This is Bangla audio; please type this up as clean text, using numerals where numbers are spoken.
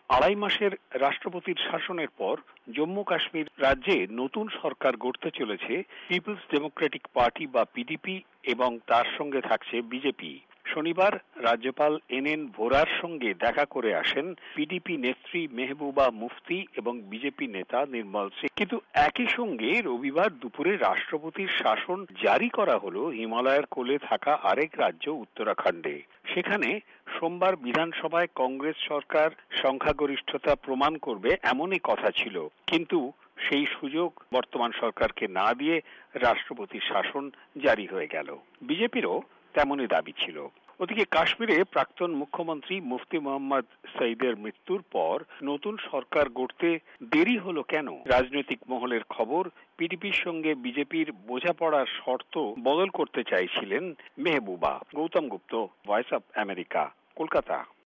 আড়াই মাসের রাষ্ট্রপতির শাসনের পর জম্মু কাশ্মীর রাজ্যে নতুন সরকার গড়তে চলেছে পিপলস ডেমোক্রেটিক পার্টি বা পিডিপি এবং তার সঙ্গে থাকছে বিজেপি। শনিবার রাজ্যপাল এনএন ভোরার সঙ্গে দেখা করে আসেন পিডিপি নেত্রী মেহবুবা মুফতি এবং বিজেপি নেতা নির্মল সিং। কিন্তু একই সঙ্গে রবিবার দুপুরে রাষ্ট্রপতির শাসন জারি করা হলো হিমালয়ের কোলে থাকা আরেক রাজ্য উত্তরাখণ্ডে। সেখানে সোমবার বিধানসভায় কংগ্রেস সরকার সংখ্যাগরিষ্ঠতা প্রমাণ করবে এমনই কথা ছিল, কিন্তু সেই সুযোগ বর্তমান সরকারকে না দিয়ে রাষ্ট্রপতির শাসন জারি হয়ে গেল। বিজেপিরও তেমনই দাবি ছিল। ওদিকে কাশ্মীরে প্রাক্তন মুখ্যমন্ত্রী মুফতি মোহাম্মদ সঈদের মৃত্যুর পর নতুন সরকার গড়তে দেরি হলো কেন? রাজনৈতিক মহলের খবর, পিডিপির সঙ্গে বিজেপির বোঝাপড়ার শর্ত বদল করতে চাইছিলেন Mehbooba. Goutam Gupta, voice of America, Kolkata.